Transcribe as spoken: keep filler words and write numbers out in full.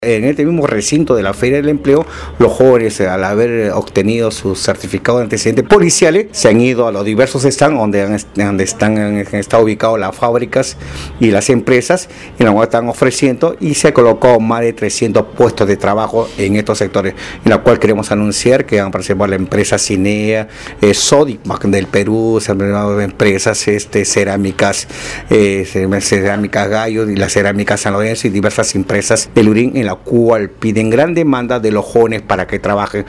En este mismo recinto de la Feria del Empleo, los jóvenes, al haber obtenido sus certificados de antecedentes policiales, se han ido a los diversos stands donde, han, donde están, han estado ubicados las fábricas y las empresas, en la cual están ofreciendo, y se ha colocado más de trescientos puestos de trabajo en estos sectores, en la cual queremos anunciar que van a participar la empresa Cinea, eh, Sodic del Perú, se han presentado empresas este, cerámicas, eh, cerámicas Gallo y la cerámica San Lorenzo y diversas empresas del Urín, en la cual piden gran demanda de los jóvenes para que trabajen.